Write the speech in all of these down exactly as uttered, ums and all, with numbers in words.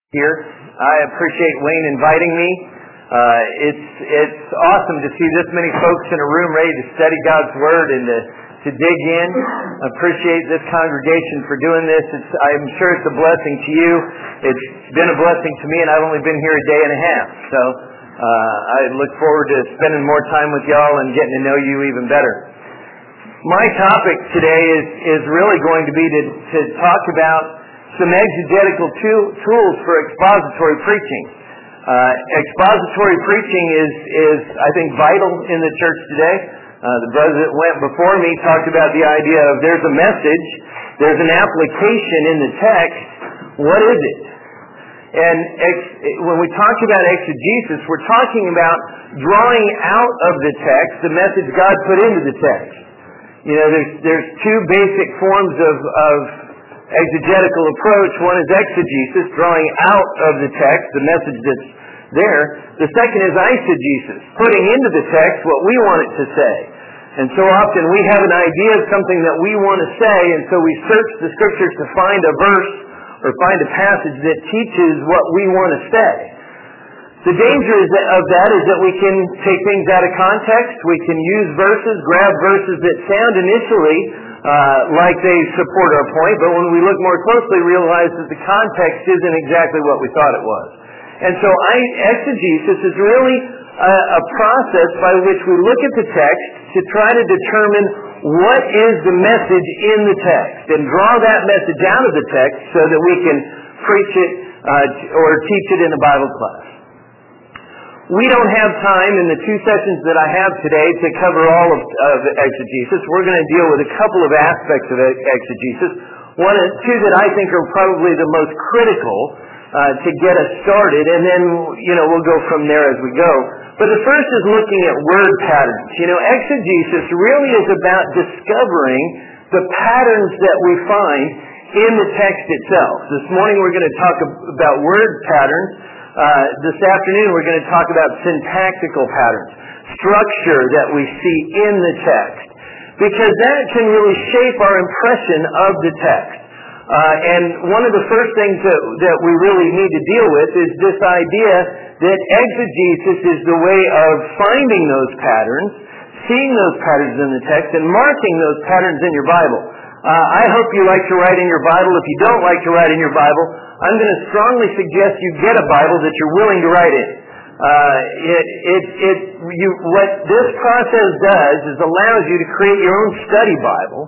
Here, I appreciate Wayne inviting me. Uh, it's it's awesome to see this many folks in a room ready to study God's Word and to, to dig in. I appreciate this congregation for doing this. It's, I'm sure it's a blessing to you. It's been a blessing to me, and I've only been here a day and a half. So uh, I look forward to spending more time with y'all and getting to know you even better. My topic today is is really going to be to, to talk about some exegetical tools for expository preaching. Uh, expository preaching is, is, I think, vital in the church today. Uh, the brother that went before me talked about the idea of there's a message, there's an application in the text. What is it? And ex- when we talk about exegesis, we're talking about drawing out of the text the message God put into the text. You know, there's there's two basic forms of, of exegetical approach. One is exegesis, drawing out of the text the message that's there. The second is eisegesis, putting into the text what we want it to say. And so often we have an idea of something that we want to say, and so we search the Scriptures to find a verse or find a passage that teaches what we want to say. The danger of that is that we can take things out of context. We can use verses, grab verses that sound initially Uh, like they support our point, but when we look more closely, realize that the context isn't exactly what we thought it was. And so I, exegesis is really a, a process by which we look at the text to try to determine what is the message in the text and draw that message out of the text so that we can preach it uh, or teach it in a Bible class. We don't have time in the two sessions that I have today to cover all of, of exegesis. We're going to deal with a couple of aspects of exegesis. One and two that I think are probably the most critical uh, to get us started, and then, you know, we'll go from there as we go. But the first is looking at word patterns. You know, exegesis really is about discovering the patterns that we find in the text itself. This morning we're going to talk about word patterns. Uh, this afternoon we're going to talk about syntactical patterns, structure that we see in the text, because that can really shape our impression of the text. Uh, and one of the first things that, that we really need to deal with is this idea that exegesis is the way of finding those patterns, seeing those patterns in the text, and marking those patterns in your Bible. Uh, I hope you like to write in your Bible. If you don't like to write in your Bible, I'm going to strongly suggest you get a Bible that you're willing to write in. Uh, it, it, it, you, what this process does is allows you to create your own study Bible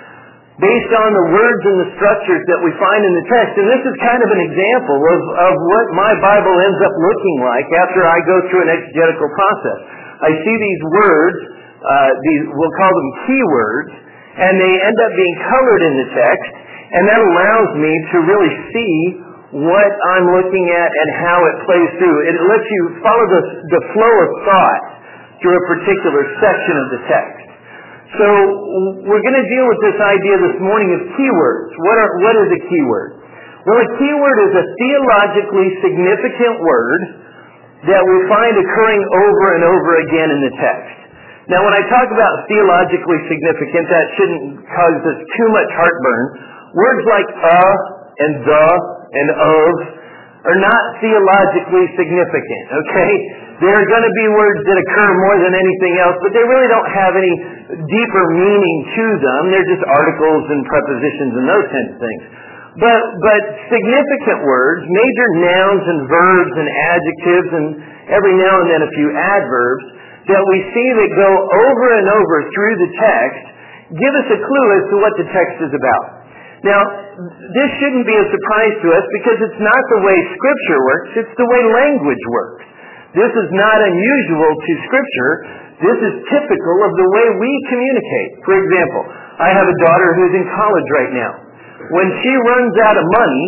based on the words and the structures that we find in the text. And this is kind of an example of, of what my Bible ends up looking like after I go through an exegetical process. I see these words, uh, these, we'll call them keywords, and they end up being colored in the text, and that allows me to really see what I'm looking at and how it plays through. It lets you follow the, the flow of thought through a particular section of the text. So we're going to deal with this idea this morning of keywords. What are what is a keyword? Well, a keyword is a theologically significant word that we find occurring over and over again in the text. Now, when I talk about theologically significant, that shouldn't cause us too much heartburn. Words like a and the and of are not theologically significant, okay? They're going to be words that occur more than anything else, but they really don't have any deeper meaning to them. They're just articles and prepositions and those kinds of things. But, but significant words, major nouns and verbs and adjectives and every now and then a few adverbs, that we see that go over and over through the text, give us a clue as to what the text is about. Now, this shouldn't be a surprise to us because it's not the way Scripture works, it's the way language works. This is not unusual to Scripture. This is typical of the way we communicate. For example, I have a daughter who's in college right now. When she runs out of money,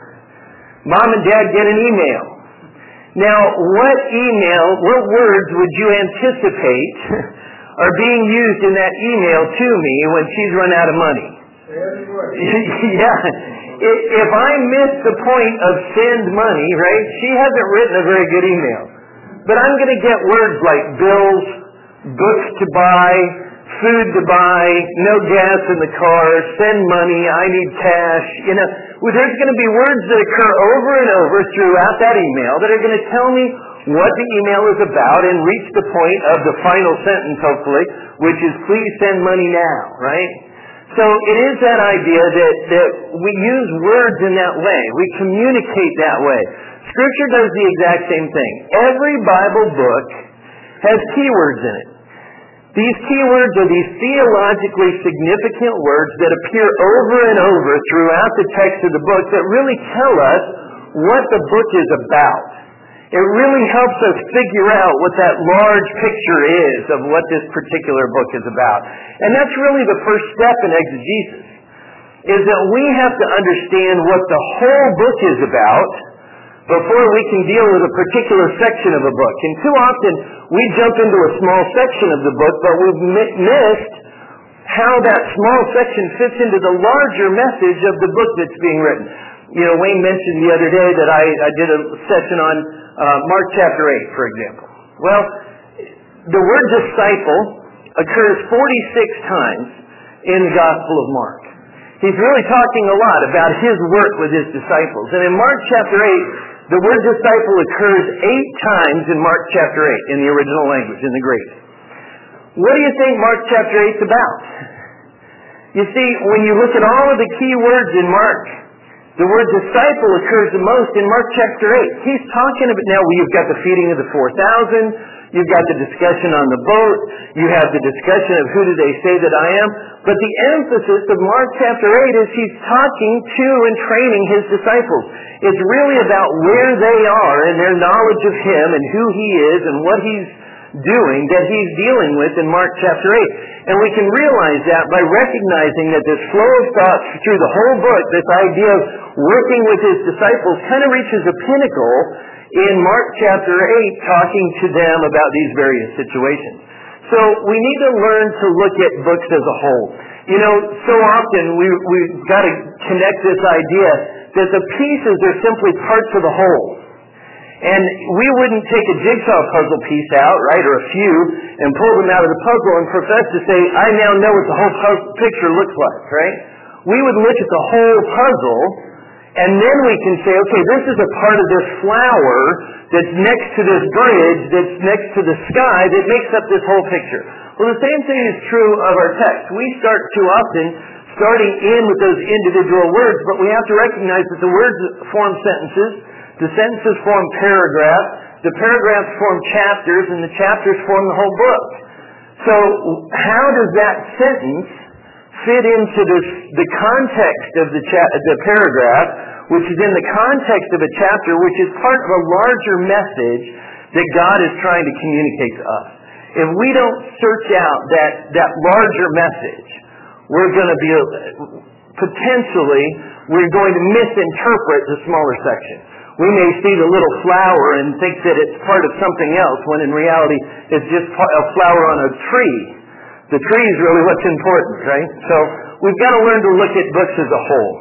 Mom and Dad get an email. Now, what email, what words would you anticipate are being used in that email to me when she's run out of money? Yeah. If I miss the point of send money, right, she hasn't written a very good email. But I'm going to get words like bills, books to buy, food to buy, no gas in the car, send money, I need cash. You know, Well, there's going to be words that occur over and over throughout that email that are going to tell me what the email is about and reach the point of the final sentence, hopefully, which is please send money now, right? So it is that idea that, that we use words in that way. We communicate that way. Scripture does the exact same thing. Every Bible book has keywords in it. These keywords are these theologically significant words that appear over and over throughout the text of the book that really tell us what the book is about. It really helps us figure out what that large picture is of what this particular book is about. And that's really the first step in exegesis, is that we have to understand what the whole book is about before we can deal with a particular section of a book. And too often we jump into a small section of the book, but we've missed how that small section fits into the larger message of the book that's being written. You know, Wayne mentioned the other day that I, I did a session on uh, Mark chapter eight, for example. Well, the word disciple occurs forty-six times in the Gospel of Mark. He's really talking a lot about his work with his disciples. And in Mark chapter eight, the word disciple occurs eight times in Mark chapter eight in the original language, in the Greek. What do you think Mark chapter eight is about? You see, when you look at all of the key words in Mark, the word disciple occurs the most in Mark chapter eight. He's talking about, now you've got the feeding of the four thousand, you've got the discussion on the boat, you have the discussion of who do they say that I am, but the emphasis of Mark chapter eight is he's talking to and training his disciples. It's really about where they are in their knowledge of him and who he is and what he's doing that he's dealing with in Mark chapter eight. And we can realize that by recognizing that this flow of thought through the whole book, this idea of working with his disciples, kind of reaches a pinnacle in Mark chapter eight, talking to them about these various situations. So we need to learn to look at books as a whole. You know, so often we, we've got to connect this idea that the pieces are simply parts of the whole. And we wouldn't take a jigsaw puzzle piece out, right, or a few, and pull them out of the puzzle and profess to say, I now know what the whole puzzle picture looks like, right? We would look at the whole puzzle, and then we can say, okay, this is a part of this flower that's next to this bridge, that's next to the sky, that makes up this whole picture. Well, the same thing is true of our text. We start too often starting in with those individual words, but we have to recognize that the words form sentences, the sentences form paragraphs, the paragraphs form chapters, and the chapters form the whole book. So how does that sentence fit into this, the context of the, cha- the paragraph, which is in the context of a chapter, which is part of a larger message that God is trying to communicate to us? If we don't search out that, that larger message, we're going to be, potentially, we're going to misinterpret the smaller section. We may see the little flower and think that it's part of something else, when in reality it's just a flower on a tree. The tree is really what's important, right? So we've got to learn to look at books as a whole.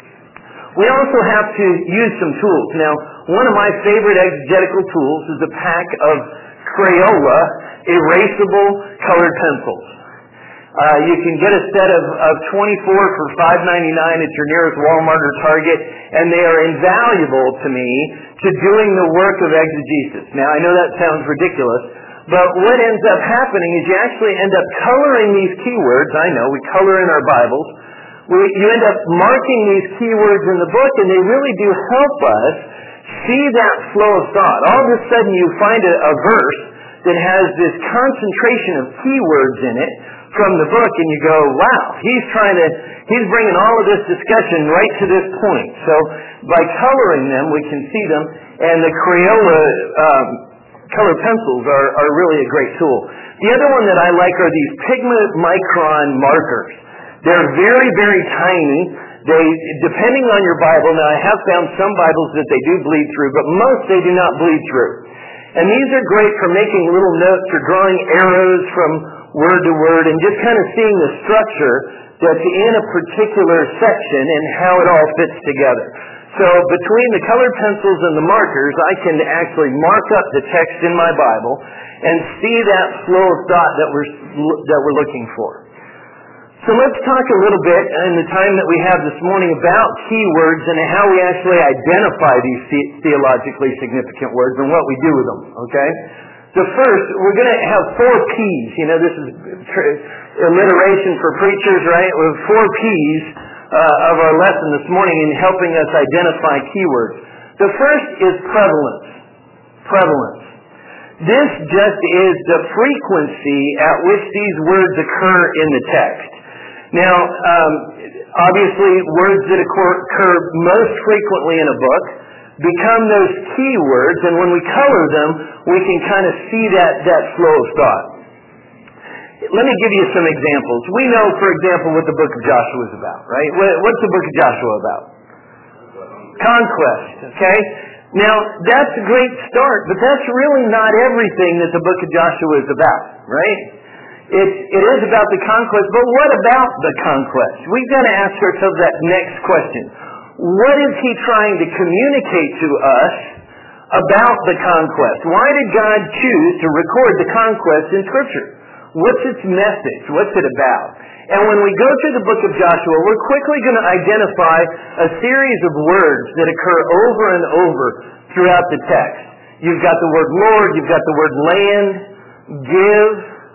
We also have to use some tools. Now, one of my favorite exegetical tools is a pack of Crayola erasable colored pencils. Uh, you can get a set of, of twenty-four for five ninety-nine at your nearest Walmart or Target, and they are invaluable to me to doing the work of exegesis. Now, I know that sounds ridiculous, but what ends up happening is you actually end up coloring these keywords. I know, we color in our Bibles. We, you end up marking these keywords in the book, and they really do help us see that flow of thought. All of a sudden, you find a, a verse that has this concentration of keywords in it from the book, and you go, wow, he's trying to, he's bringing all of this discussion right to this point. So by coloring them, we can see them, and the Crayola um, color pencils are, are really a great tool. The other one that I like are these Pigment Micron markers. They're very, very tiny. They, depending on your Bible, now I have found some Bibles that they do bleed through, but most they do not bleed through. And these are great for making little notes or drawing arrows from word to word and just kind of seeing the structure that's in a particular section and how it all fits together. So between the colored pencils and the markers, I can actually mark up the text in my Bible and see that flow of thought that we're, that we're looking for. So let's talk a little bit in the time that we have this morning about keywords and how we actually identify these the- theologically significant words and what we do with them, okay? So first, we're going to have four P's. You know, this is tr- alliteration for preachers, right? We have four P's uh, of our lesson this morning in helping us identify keywords. The first is prevalence. Prevalence. This just is the frequency at which these words occur in the text. Now, um, obviously, words that occur, occur most frequently in a book become those key words, and when we color them, we can kind of see that, that flow of thought. Let me give you some examples. We know, for example, what the book of Joshua is about, right? What's the book of Joshua about? Conquest, okay? Now, that's a great start, but that's really not everything that the book of Joshua is about, right? It, it is about the conquest, but what about the conquest? We've got to ask ourselves that next question. What is he trying to communicate to us about the conquest? Why did God choose to record the conquest in Scripture? What's its message? What's it about? And when we go through the book of Joshua, we're quickly going to identify a series of words that occur over and over throughout the text. You've got the word Lord, you've got the word land, give,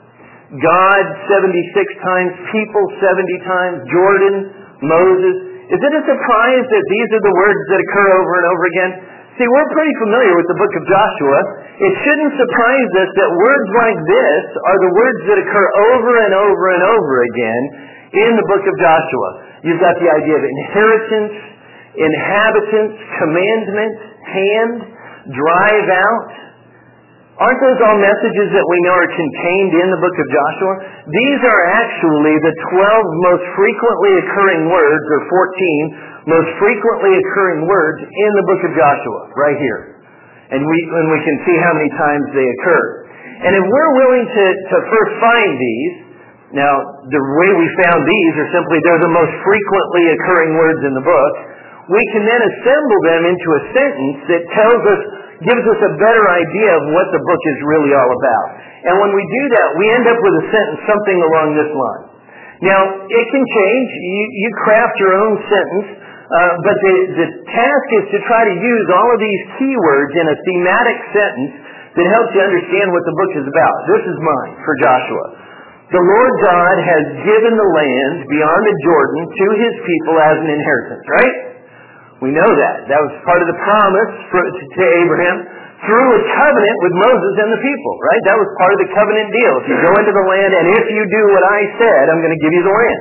God seventy-six times, people seventy times, Jordan, Moses. Is it a surprise that these are the words that occur over and over again? See, we're pretty familiar with the book of Joshua. It shouldn't surprise us that words like this are the words that occur over and over and over again in the book of Joshua. You've got the idea of inheritance, inhabitants, commandment, hand, drive out. Aren't those all messages that we know are contained in the book of Joshua? These are actually the twelve most frequently occurring words, or fourteen most frequently occurring words in the book of Joshua, right here. And we, and we can see how many times they occur. And if we're willing to, to first find these, now the way we found these are simply they're the most frequently occurring words in the book, we can then assemble them into a sentence that tells us gives us a better idea of what the book is really all about. And when we do that, we end up with a sentence something along this line. Now, it can change. You, you craft your own sentence, uh, but the, the task is to try to use all of these keywords in a thematic sentence that helps you understand what the book is about. This is mine for Joshua. The Lord God has given the land beyond the Jordan to his people as an inheritance, right? We know that. That was part of the promise for, to, to Abraham through a covenant with Moses and the people, right? That was part of the covenant deal. If you go into the land and if you do what I said, I'm going to give you the land.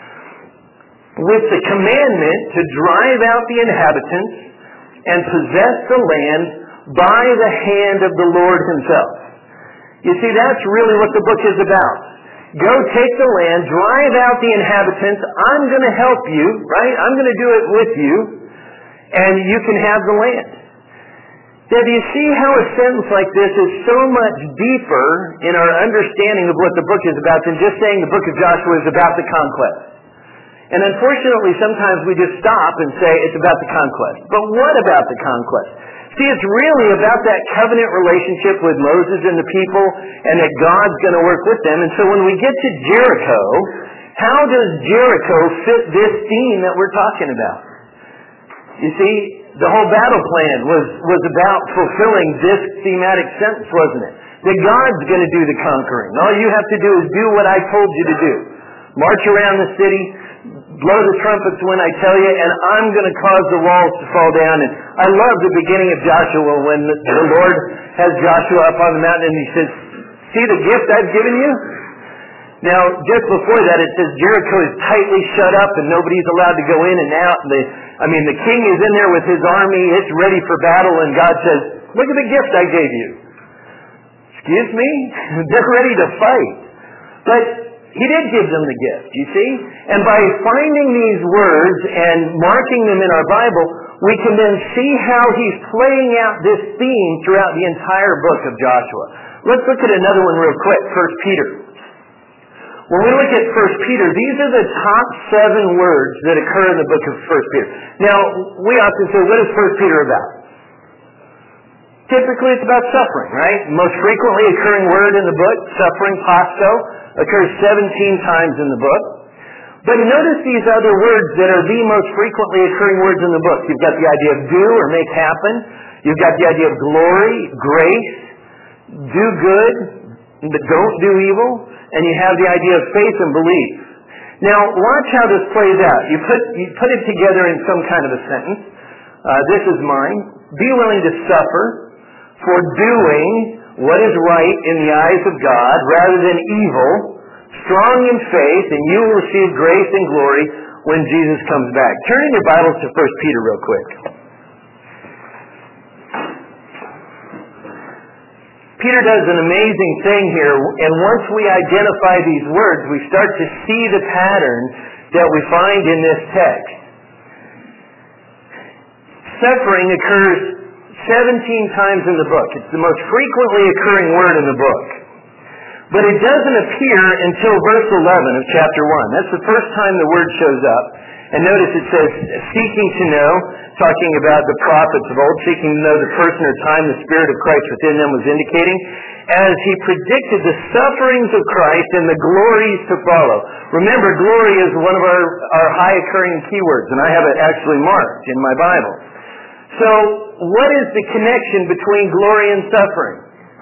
With the commandment to drive out the inhabitants and possess the land by the hand of the Lord himself. You see, that's really what the book is about. Go take the land, drive out the inhabitants. I'm going to help you, right? I'm going to do it with you. And you can have the land. Now, do you see how a sentence like this is so much deeper in our understanding of what the book is about than just saying the book of Joshua is about the conquest? And unfortunately, sometimes we just stop and say it's about the conquest. But what about the conquest? See, it's really about that covenant relationship with Moses and the people and that God's going to work with them. And so when we get to Jericho, how does Jericho fit this theme that we're talking about? You see, the whole battle plan was, was about fulfilling this thematic sentence, wasn't it? That God's going to do the conquering. All you have to do is do what I told you to do. March around the city, blow the trumpets when I tell you, and I'm going to cause the walls to fall down. And I love the beginning of Joshua when the, the Lord has Joshua up on the mountain and he says, see the gift I've given you? Now, just before that, it says Jericho is tightly shut up and nobody's allowed to go in and out. And they, I mean, the king is in there with his army. It's ready for battle. And God says, look at the gift I gave you. Excuse me? They're ready to fight. But he did give them the gift, you see? And by finding these words and marking them in our Bible, we can then see how he's playing out this theme throughout the entire book of Joshua. Let's look at another one real quick, First Peter. When we look at First Peter, these are the top seven words that occur in the book of First Peter. Now, we often say, what is First Peter about? Typically, it's about suffering, right? The most frequently occurring word in the book, suffering, pasto, occurs seventeen times in the book. But notice these other words that are the most frequently occurring words in the book. You've got the idea of do or make happen. You've got the idea of glory, grace, do good, but don't do evil. And you have the idea of faith and belief. Now, watch how this plays out. You put, you put it together in some kind of a sentence. Uh, this is mine. Be willing to suffer for doing what is right in the eyes of God rather than evil, strong in faith, and you will receive grace and glory when Jesus comes back. Turn in your Bibles to First Peter real quick. Peter does an amazing thing here, and once we identify these words, we start to see the pattern that we find in this text. Suffering occurs seventeen times in the book. It's the most frequently occurring word in the book. But it doesn't appear until verse eleven of chapter one. That's the first time the word shows up. And notice it says, seeking to know, talking about the prophets of old, seeking to know the person or time the Spirit of Christ within them was indicating, as he predicted the sufferings of Christ and the glories to follow. Remember, glory is one of our, our high occurring keywords, and I have it actually marked in my Bible. So, what is the connection between glory and suffering?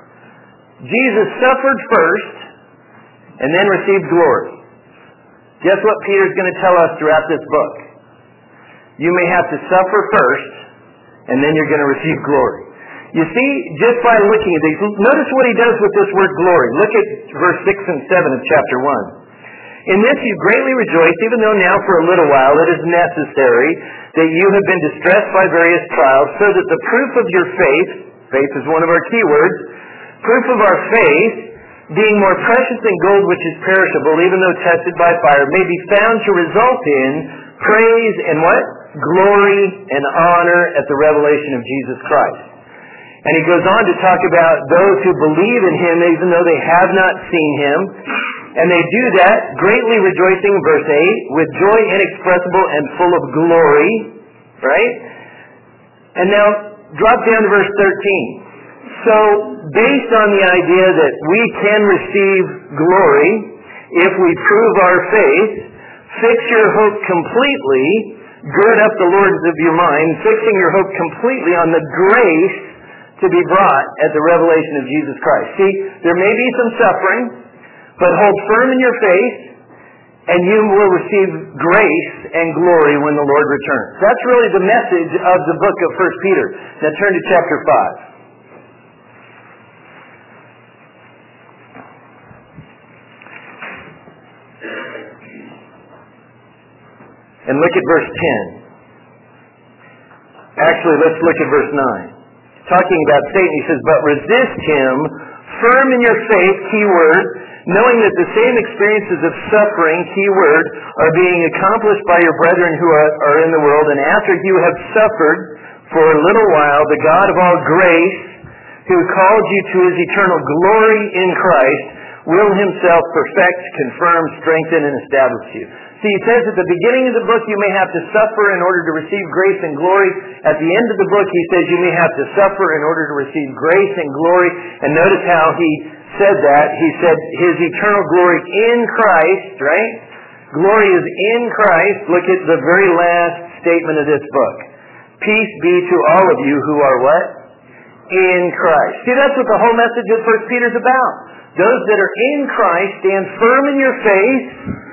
Jesus suffered first, and then received glory. Guess what Peter's going to tell us throughout this book? You may have to suffer first, and then you're going to receive glory. You see, just by looking at these, notice what he does with this word glory. Look at verse six and seven of chapter one. In this you greatly rejoice, even though now for a little while it is necessary that you have been distressed by various trials, so that the proof of your faith, faith is one of our key words, proof of our faith, being more precious than gold which is perishable, even though tested by fire, may be found to result in praise and what? Glory and honor at the revelation of Jesus Christ. And he goes on to talk about those who believe in him even though they have not seen him. And they do that, greatly rejoicing, verse eight, with joy inexpressible and full of glory. Right? And now, drop down to verse thirteen. So, based on the idea that we can receive glory if we prove our faith, fix your hope completely, gird up the loins of your mind, fixing your hope completely on the grace to be brought at the revelation of Jesus Christ. See, there may be some suffering, but hold firm in your faith, and you will receive grace and glory when the Lord returns. That's really the message of the book of First Peter. Now turn to chapter five. And look at verse ten. Actually, let's look at verse nine. Talking about Satan, he says, but resist him, firm in your faith, key word, knowing that the same experiences of suffering, key word, are being accomplished by your brethren who are, are in the world. And after you have suffered for a little while, the God of all grace, who called you to his eternal glory in Christ, will himself perfect, confirm, strengthen, and establish you. See, he says at the beginning of the book you may have to suffer in order to receive grace and glory. At the end of the book he says you may have to suffer in order to receive grace and glory. And notice how he said that. He said his eternal glory in Christ, right? Glory is in Christ. Look at the very last statement of this book. Peace be to all of you who are what? In Christ. See, that's what the whole message of First Peter is about. Those that are in Christ stand firm in your faith,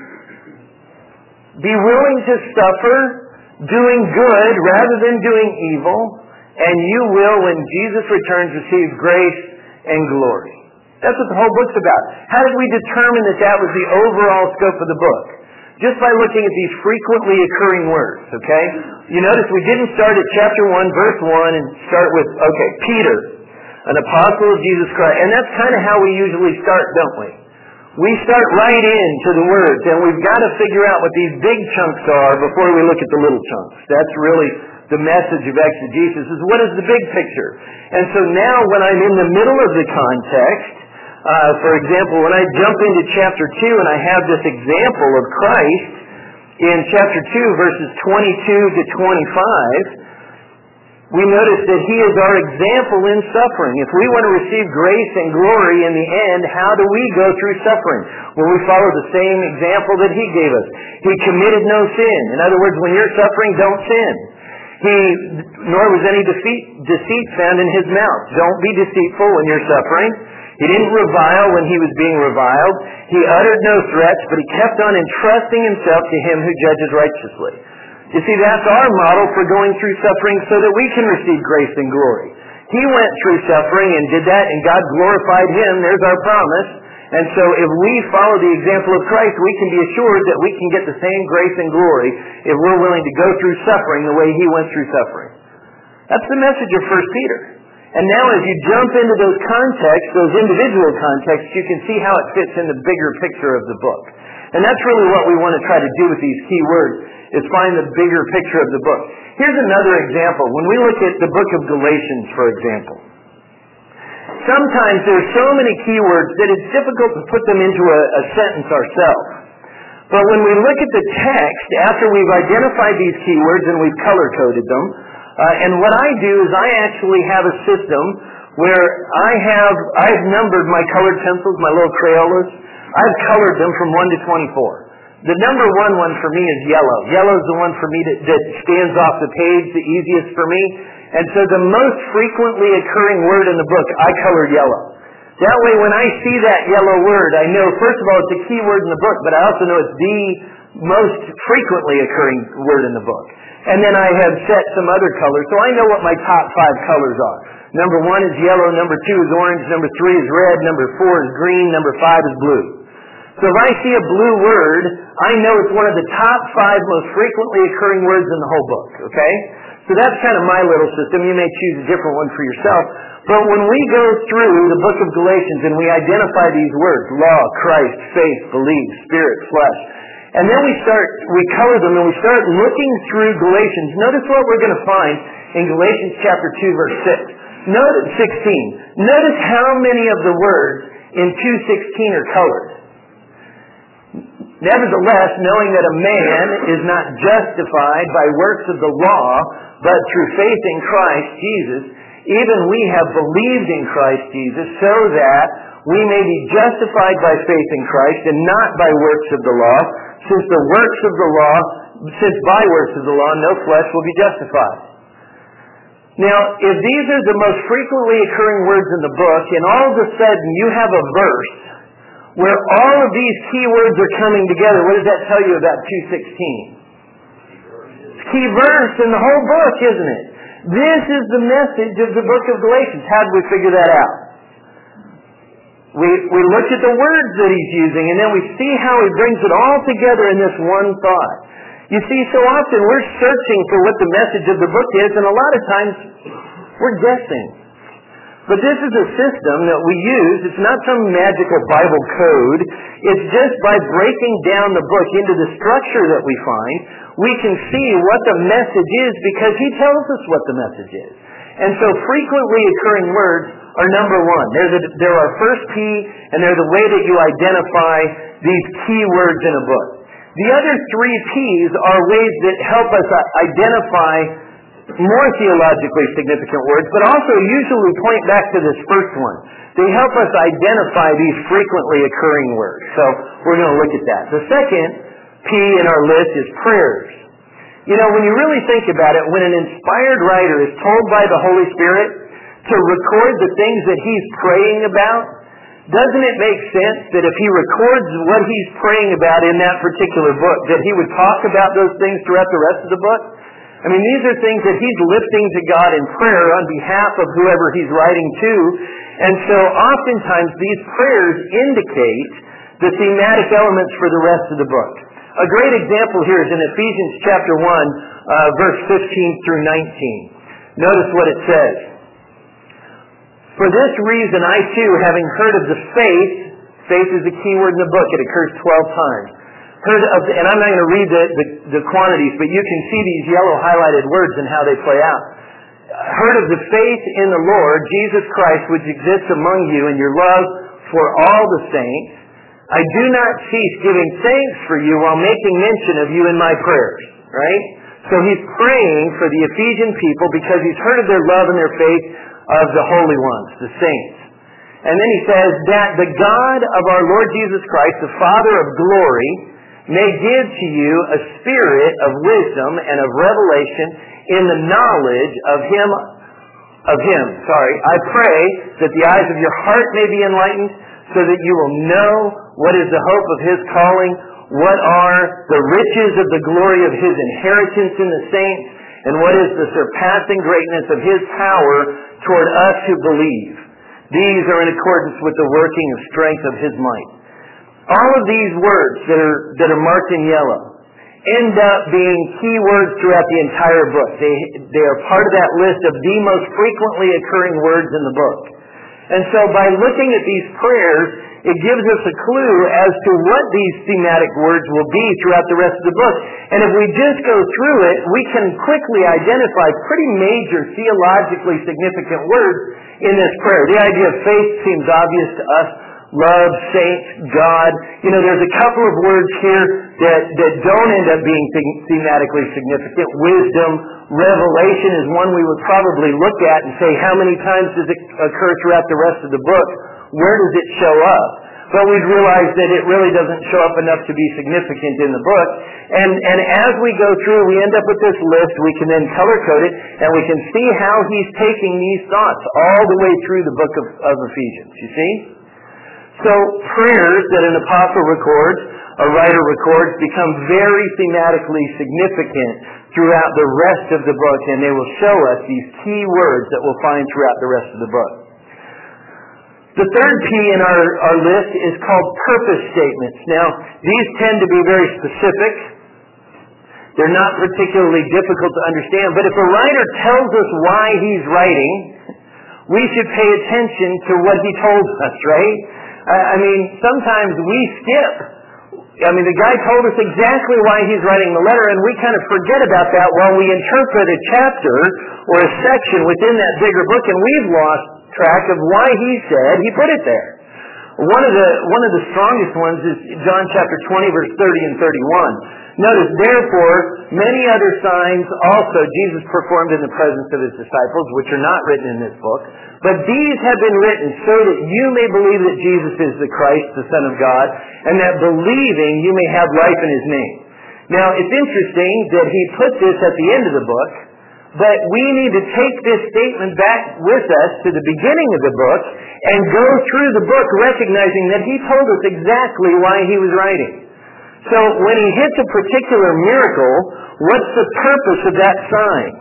be willing to suffer, doing good rather than doing evil, and you will, when Jesus returns, receive grace and glory. That's what the whole book's about. How did we determine that that was the overall scope of the book? Just by looking at these frequently occurring words, okay? You notice we didn't start at chapter one, verse one, and start with, okay, Peter, an apostle of Jesus Christ. And that's kind of how we usually start, don't we? We start right into the words, and we've got to figure out what these big chunks are before we look at the little chunks. That's really the message of exegesis, is what is the big picture? And so now when I'm in the middle of the context, uh, for example, when I jump into chapter two and I have this example of Christ in chapter two, verses twenty-two to twenty-five, we notice that He is our example in suffering. If we want to receive grace and glory in the end, how do we go through suffering? Well, we follow the same example that He gave us. He committed no sin. In other words, when you're suffering, don't sin. He, nor was any defeat, deceit found in His mouth. Don't be deceitful when you're suffering. He didn't revile when He was being reviled. He uttered no threats, but He kept on entrusting Himself to Him who judges righteously. You see, that's our model for going through suffering so that we can receive grace and glory. He went through suffering and did that, and God glorified Him. There's our promise. And so if we follow the example of Christ, we can be assured that we can get the same grace and glory if we're willing to go through suffering the way He went through suffering. That's the message of First Peter. And now as you jump into those contexts, those individual contexts, you can see how it fits in the bigger picture of the book. And that's really what we want to try to do with these key words, is find the bigger picture of the book. Here's another example. When we look at the book of Galatians, for example, sometimes there's so many keywords that it's difficult to put them into a, a sentence ourselves. But when we look at the text, after we've identified these keywords and we've color-coded them, uh, and what I do is I actually have a system where I have, I've numbered my colored pencils, my little Crayolas. I've colored them from one to twenty-four. The number one one for me is yellow. Yellow is the one for me that, that stands off the page, the easiest for me. And so the most frequently occurring word in the book, I colored yellow. That way when I see that yellow word, I know, first of all, it's a key word in the book, but I also know it's the most frequently occurring word in the book. And then I have set some other colors, so I know what my top five colors are. Number one is yellow, number two is orange, number three is red, number four is green, number five is blue. So if I see a blue word, I know it's one of the top five most frequently occurring words in the whole book, okay? So that's kind of my little system. You may choose a different one for yourself. But when we go through the book of Galatians and we identify these words, law, Christ, faith, belief, spirit, flesh, and then we start, we color them and we start looking through Galatians, notice what we're going to find in Galatians chapter two, verse six. Notice sixteen. Notice how many of the words in two sixteen are colored. Nevertheless, knowing that a man is not justified by works of the law, but through faith in Christ Jesus, even we have believed in Christ Jesus, so that we may be justified by faith in Christ and not by works of the law, since the works of the law, since by works of the law no flesh will be justified. Now, if these are the most frequently occurring words in the book, and all of a sudden you have a verse where all of these key words are coming together, what does that tell you about two sixteen? It's a key verse in the whole book, isn't it? This is the message of the book of Galatians. How did we figure that out? We, we looked at the words that he's using, and then we see how he brings it all together in this one thought. You see, so often we're searching for what the message of the book is, and a lot of times we're guessing. But this is a system that we use. It's not some magical Bible code. It's just by breaking down the book into the structure that we find, we can see what the message is because he tells us what the message is. And so frequently occurring words are number one. They're, the, they're our first P, and they're the way that you identify these key words in a book. The other three P's are ways that help us identify more theologically significant words, but also usually point back to this first one. They help us identify these frequently occurring words. So we're going to look at that. The second P in our list is prayers. You know, when you really think about it, when an inspired writer is told by the Holy Spirit to record the things that he's praying about, doesn't it make sense that if he records what he's praying about in that particular book, that he would talk about those things throughout the rest of the book? I mean, these are things that he's lifting to God in prayer on behalf of whoever he's writing to. And so oftentimes these prayers indicate the thematic elements for the rest of the book. A great example here is in Ephesians chapter one, uh, verse fifteen through nineteen. Notice what it says. For this reason, I too, having heard of the faith, faith is a key word in the book, it occurs twelve times. Heard of, and I'm not going to read the, the, the quantities, but you can see these yellow highlighted words and how they play out. Heard of the faith in the Lord, Jesus Christ, which exists among you, and your love for all the saints. I do not cease giving thanks for you while making mention of you in my prayers. Right? So So he's praying for the Ephesian people because he's heard of their love and their faith of the holy ones, the saints. And then he says that the God of our Lord Jesus Christ, the Father of glory, may give to you a spirit of wisdom and of revelation in the knowledge of him, of him, sorry. I pray that the eyes of your heart may be enlightened so that you will know what is the hope of his calling, what are the riches of the glory of his inheritance in the saints, and what is the surpassing greatness of his power toward us who believe. These are in accordance with the working of strength of his might. All of these words that are, that are marked in yellow end up being key words throughout the entire book. They, they are part of that list of the most frequently occurring words in the book. And so by looking at these prayers, it gives us a clue as to what these thematic words will be throughout the rest of the book. And if we just go through it, we can quickly identify pretty major theologically significant words in this prayer. The idea of faith seems obvious to us. Love, saints, God. You know, there's a couple of words here that, that don't end up being thematically significant. Wisdom, revelation is one we would probably look at and say, how many times does it occur throughout the rest of the book? Where does it show up? But we've realized that it really doesn't show up enough to be significant in the book. And, and as we go through, we end up with this list. We can then color-code it, and we can see how he's taking these thoughts all the way through the book of, of Ephesians. You see? So prayers that an apostle records, a writer records, become very thematically significant throughout the rest of the book, and they will show us these key words that we'll find throughout the rest of the book. The third P in our, our list is called purpose statements. Now, these tend to be very specific. They're not particularly difficult to understand, but if a writer tells us why he's writing, we should pay attention to what he told us, right? I mean, sometimes we skip. I mean, the guy told us exactly why he's writing the letter, and we kind of forget about that while we interpret a chapter or a section within that bigger book, and we've lost track of why he said he put it there. One of the one of the strongest ones is John chapter twenty, verse thirty and thirty-one. Notice, therefore, many other signs also Jesus performed in the presence of his disciples, which are not written in this book. But these have been written so that you may believe that Jesus is the Christ, the Son of God, and that believing you may have life in his name. Now, it's interesting that he put this at the end of the book, but we need to take this statement back with us to the beginning of the book and go through the book recognizing that he told us exactly why he was writing. So when he hits a particular miracle, what's the purpose of that sign?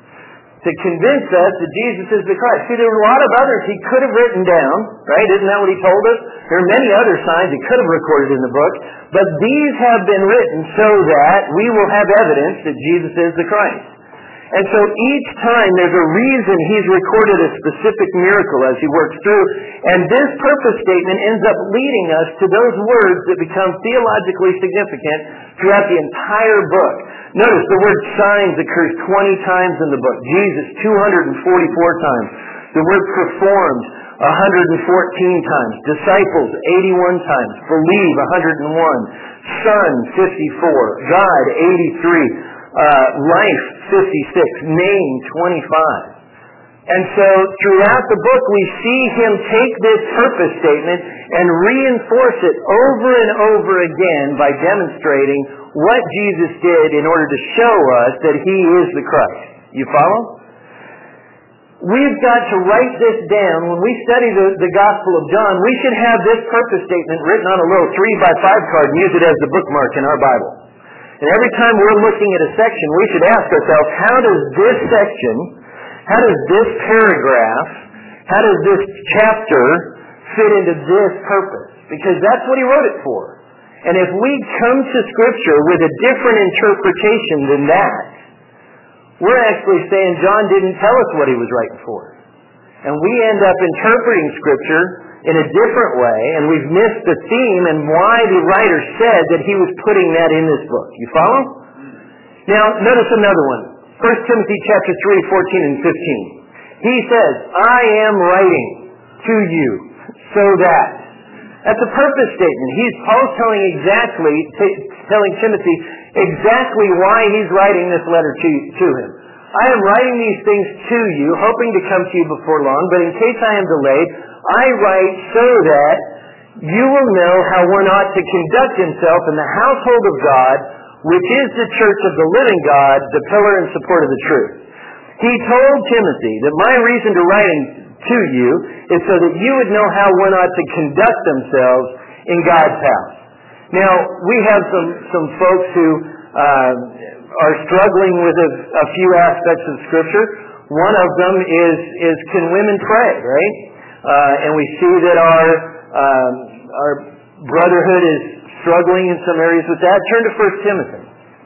To convince us that Jesus is the Christ. See, there were a lot of others he could have written down, right? Isn't that what he told us? There are many other signs he could have recorded in the book, but these have been written so that we will have evidence that Jesus is the Christ. And so each time there's a reason he's recorded a specific miracle as he works through. And this purpose statement ends up leading us to those words that become theologically significant throughout the entire book. Notice the word signs occurs twenty times in the book. Jesus, two hundred forty-four times. The word performed, one hundred fourteen times. Disciples, eighty-one times. Believe, one hundred one. Son, fifty-four. God, eighty-three. Uh, life, fifty-six. Name, twenty-five. And so throughout the book we see him take this purpose statement and reinforce it over and over again by demonstrating what Jesus did in order to show us that he is the Christ. You follow? We've got to write this down. When we study the, the Gospel of John, we should have this purpose statement written on a little three by five card and use it as the bookmark in our Bible. And every time we're looking at a section, we should ask ourselves, how does this section, how does this paragraph, how does this chapter fit into this purpose? Because that's what he wrote it for. And if we come to Scripture with a different interpretation than that, we're actually saying John didn't tell us what he was writing for. And we end up interpreting Scripture in a different way, and we've missed the theme and why the writer said that he was putting that in this book. You follow? Now, notice another one. First Timothy chapter three, fourteen and fifteen. He says, I am writing to you so that. That's a purpose statement. He's Paul's telling exactly, t- telling Timothy exactly why he's writing this letter to, to him. I am writing these things to you, hoping to come to you before long, but in case I am delayed, I write so that you will know how one ought to conduct himself in the household of God, which is the church of the living God, the pillar and support of the truth. He told Timothy that my reason to writing to you is so that you would know how one ought to conduct themselves in God's house. Now, we have some, some folks who uh, are struggling with a, a few aspects of Scripture. One of them is, is can women pray, right? Uh, and we see that our, um, our brotherhood is struggling in some areas with that. Turn to First Timothy.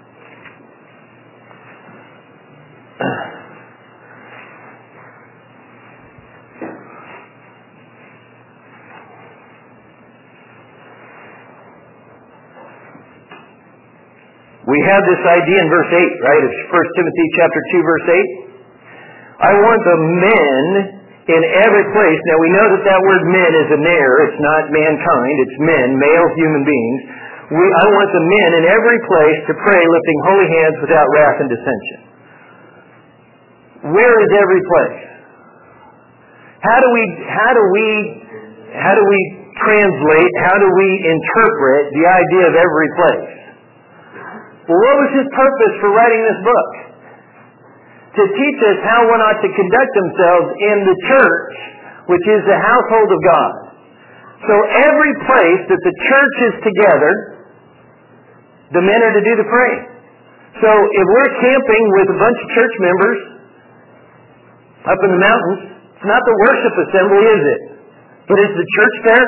We have this idea in verse eight, right? It's First Timothy chapter two, verse eight. I want the men in every place. Now we know that that word men is a ner. It's not mankind. It's men, male human beings. We, I want the men in every place to pray, lifting holy hands without wrath and dissension. Where is every place? How do we, how do we, how do we translate, how do we interpret the idea of every place? Well, what was his purpose for writing this book? To teach us how one ought to conduct themselves in the church, which is the household of God. So every place that the church is together, the men are to do the praying. So if we're camping with a bunch of church members up in the mountains, it's not the worship assembly, is it? But is the church there?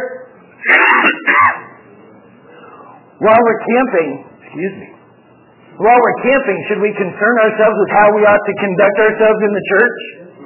While we're camping, excuse me, while we're camping, should we concern ourselves with how we ought to conduct ourselves in the church?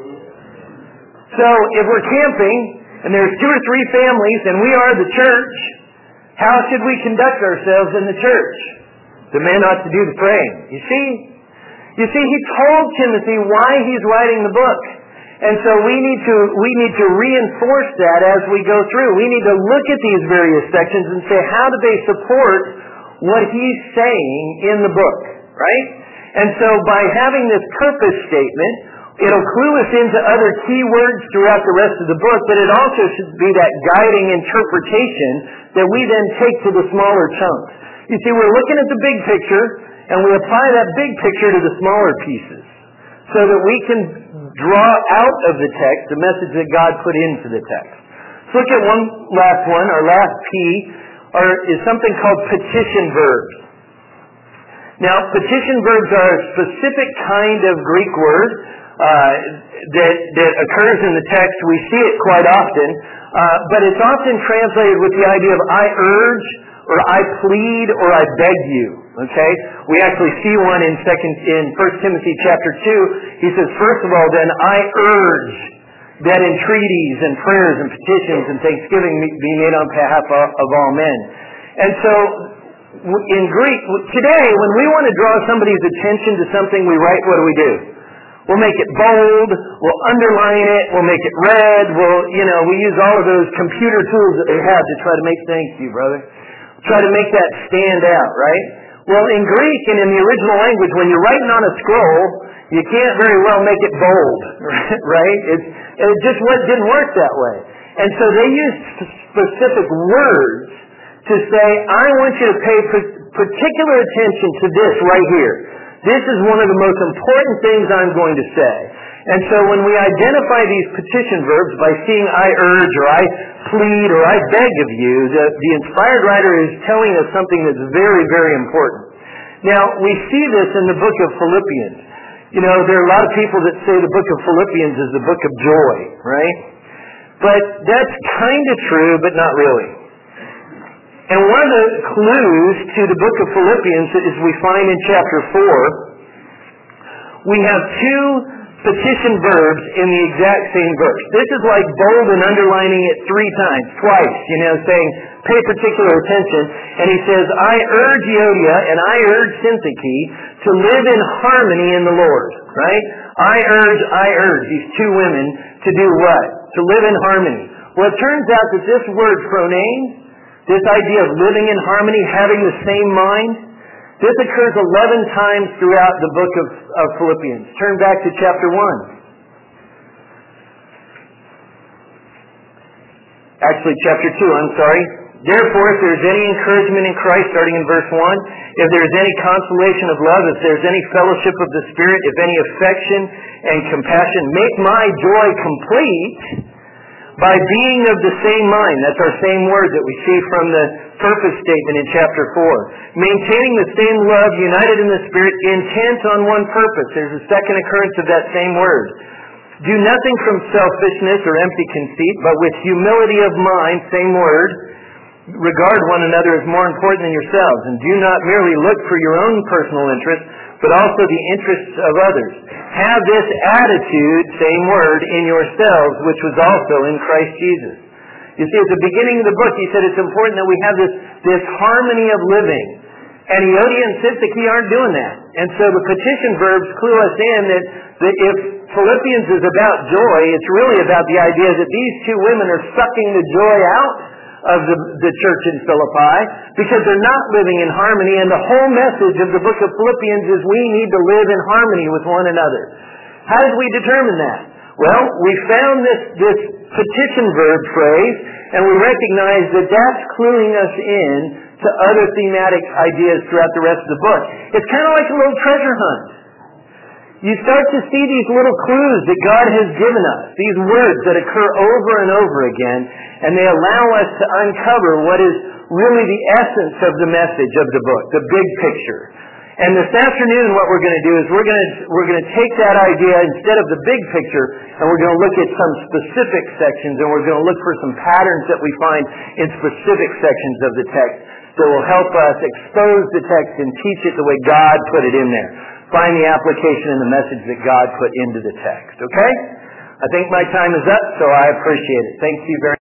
So if we're camping, and there's two or three families, and we are the church, how should we conduct ourselves in the church? The men ought to do the praying. You see? You see, he told Timothy why he's writing the book. And so we need to we need to reinforce that as we go through. We need to look at these various sections and say, how do they support what he's saying in the book, right? And so by having this purpose statement, it'll clue us into other key words throughout the rest of the book, but it also should be that guiding interpretation that we then take to the smaller chunks. You see, we're looking at the big picture, and we apply that big picture to the smaller pieces so that we can draw out of the text the message that God put into the text. Let's look at one last one, our last P, or is something called petition verbs. Now, petition verbs are a specific kind of Greek word uh, that, that occurs in the text. We see it quite often, uh, but it's often translated with the idea of I urge, or I plead, or I beg you. Okay? We actually see one in second in First Timothy chapter two. He says, first of all, then I urge that entreaties and prayers and petitions and thanksgiving be made on behalf of all men. And so, in Greek, today, when we want to draw somebody's attention to something we write, what do we do? We'll make it bold, we'll underline it, we'll make it red, we'll, you know, we use all of those computer tools that they have to try to make, thank you, brother, try to make that stand out, right? Well, in Greek and in the original language, when you're writing on a scroll, you can't very well make it bold, right? It's, it just didn't work that way. And so they used specific words to say, I want you to pay particular attention to this right here. This is one of the most important things I'm going to say. And so when we identify these petition verbs by seeing I urge or I plead or I beg of you, the, the inspired writer is telling us something that's very, very important. Now, we see this in the book of Philippians. You know, there are a lot of people that say the book of Philippians is the book of joy, right? But that's kind of true, but not really. And one of the clues to the book of Philippians is we find in chapter four, we have two petition verbs in the exact same verse. This is like bold and underlining it three times, twice, you know, saying, pay particular attention. And he says, I urge Euodia and I urge Syntyche to live in harmony in the Lord, right? I urge, I urge these two women to do what? To live in harmony. Well, it turns out that this word, phronane, this idea of living in harmony, having the same mind, This occurs eleven times throughout the book of, of Philippians. Turn back to chapter one. Actually, chapter two, I'm sorry. Therefore, if there is any encouragement in Christ, starting in verse one, if there is any consolation of love, if there is any fellowship of the Spirit, if any affection and compassion, make my joy complete by being of the same mind. That's our same word that we see from the purpose statement in chapter four. Maintaining the same love, united in the Spirit, intent on one purpose. There's a second occurrence of that same word. Do nothing from selfishness or empty conceit, but with humility of mind, same word, regard one another as more important than yourselves, and do not merely look for your own personal interests, but also the interests of others. Have this attitude, same word, in yourselves, which was also in Christ Jesus. You see, at the beginning of the book, he said it's important that we have this, this harmony of living. And Euodia and Syntyche aren't doing that. And so the petition verbs clue us in that, that if Philippians is about joy, it's really about the idea that these two women are sucking the joy out of the, the church in Philippi because they're not living in harmony. And the whole message of the book of Philippians is we need to live in harmony with one another. How did we determine that? Well, we found this, this petition verb phrase, and we recognize that that's cluing us in to other thematic ideas throughout the rest of the book. It's kind of like a little treasure hunt. You start to see these little clues that God has given us, these words that occur over and over again, and they allow us to uncover what is really the essence of the message of the book, the big picture. And this afternoon what we're going to do is we're going to we're going to take that idea instead of the big picture, and we're going to look at some specific sections, and we're going to look for some patterns that we find in specific sections of the text that will help us expose the text and teach it the way God put it in there. Find the application and the message that God put into the text. Okay? I think my time is up, so I appreciate it. Thank you very much.